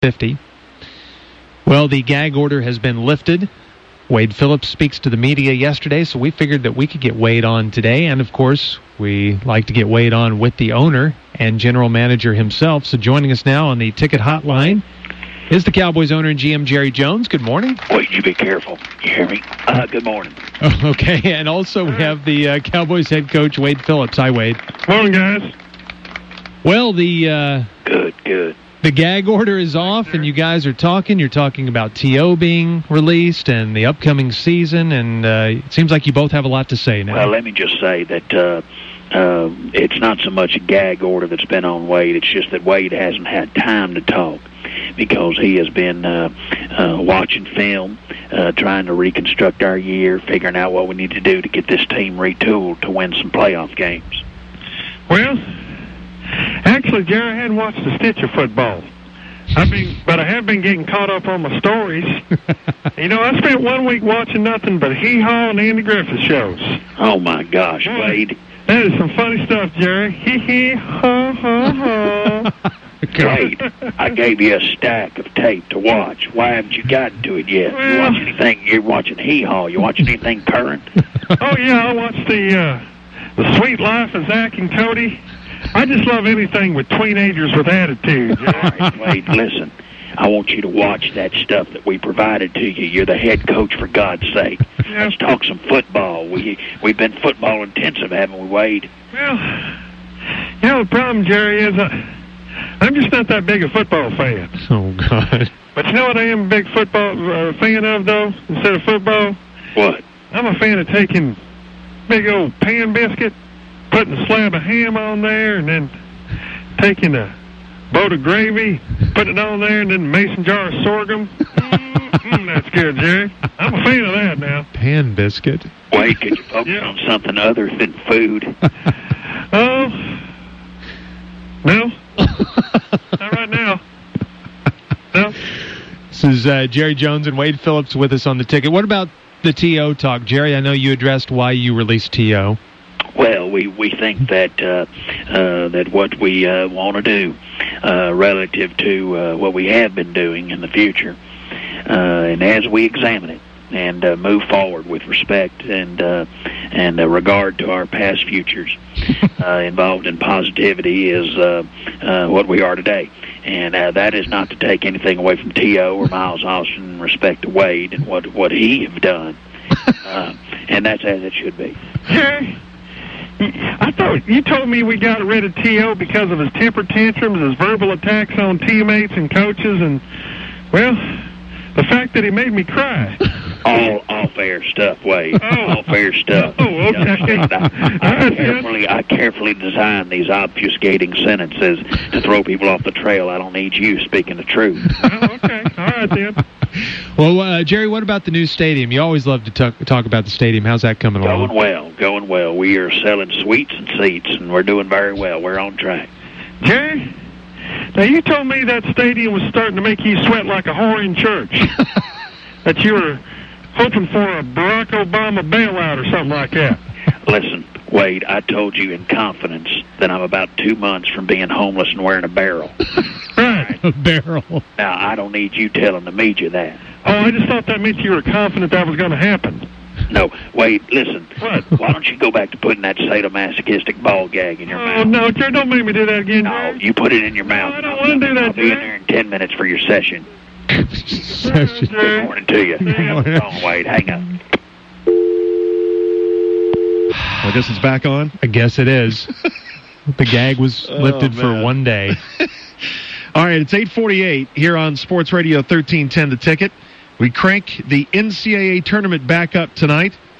50. Well, the gag order has been lifted. Wade Phillips speaks to the media yesterday, so we figured that we could get Wade on today. And, of course, we like to get Wade on with the owner and general manager himself. So joining us now on the ticket hotline is the Cowboys owner and GM, Jerry Jones. Good morning. Wait, you be careful. You hear me? Good morning. Okay, and also we have the Cowboys head coach, Wade Phillips. Hi, Wade. Morning, guys. Well, the Good. The gag order is off, and you guys are talking. You're talking about T.O. being released and the upcoming season, and it seems like you both have a lot to say now. Well, let me just say that it's not so much a gag order that's been on Wade. It's just that Wade hasn't had time to talk because he has been watching film, trying to reconstruct our year, figuring out what we need to do to get this team retooled to win some playoff games. Well, actually, Jerry, I hadn't watched a stitch of football. But I have been getting caught up on my stories. I spent 1 week watching nothing but Hee-Haw and Andy Griffith shows. Oh, my gosh, Wade. That is some funny stuff, Jerry. Hee-hee-ha-ha-ha. Wade, I gave you a stack of tape to watch. Why haven't you gotten to it yet? Well, you watch anything? You're watching Hee-Haw. You watching anything current? Oh, yeah, I watched the Sweet Life of Zach and Cody. I just love anything with teenagers with attitude. All right, Wade, listen. I want you to watch that stuff that we provided to you. You're the head coach, for God's sake. Yeah. Let's talk some football. We've been football intensive, haven't we, Wade? Well, the problem, Jerry, is I'm just not that big a football fan. Oh, God. But you know what I am a big football fan of, though, instead of football? What? I'm a fan of taking big old pan biscuit, putting a slab of ham on there, and then taking a boat of gravy, putting it on there, and then a mason jar of sorghum. That's good, Jerry. I'm a fan of that now. Pan biscuit. Wade, could you focus on something other than food? Oh, no. Not right now. No. This is Jerry Jones and Wade Phillips with us on the ticket. What about the T.O. talk? Jerry, I know you addressed why you released T.O. Well, we think that that what we want to do relative to what we have been doing in the future, and as we examine it and move forward with respect and regard to our past futures involved in positivity, is what we are today. And that is not to take anything away from T.O. or Miles Austin in respect to Wade and what he have done. And that's as it should be. Jerry, I thought you told me we got rid of T.O. because of his temper tantrums, his verbal attacks on teammates and coaches, and, well, the fact that he made me cry. All fair stuff, Wade. All fair stuff. Oh, okay. I carefully designed these obfuscating sentences to throw people off the trail. I don't need you speaking the truth. Oh, okay. All right, then. Well, Jerry, what about the new stadium? You always love to talk about the stadium. How's that coming along? Going well. We are selling suites and seats, and we're doing very well. We're on track. Jerry, now you told me that stadium was starting to make you sweat like a whore in church. That you were hoping for a Barack Obama bailout or something like that. Listen, Wade, I told you in confidence that I'm about 2 months from being homeless and wearing a barrel. Right. A barrel. Now, I don't need you telling the media that. Oh, I just thought that meant you were confident that was going to happen. No, Wade, listen. What? Why don't you go back to putting that sadomasochistic ball gag in your mouth? Oh, no, Jerry, don't make me do that again, No, Jerry. you put it in your mouth. No, I don't want to do that, I'll be in there in 10 minutes for your session. Session. Good morning to you. Come on, Wade, hang up. I guess it's back on. I guess it is. The gag was lifted for 1 day. All right, it's 8:48 here on Sports Radio 1310 The Ticket. We crank the NCAA tournament back up tonight.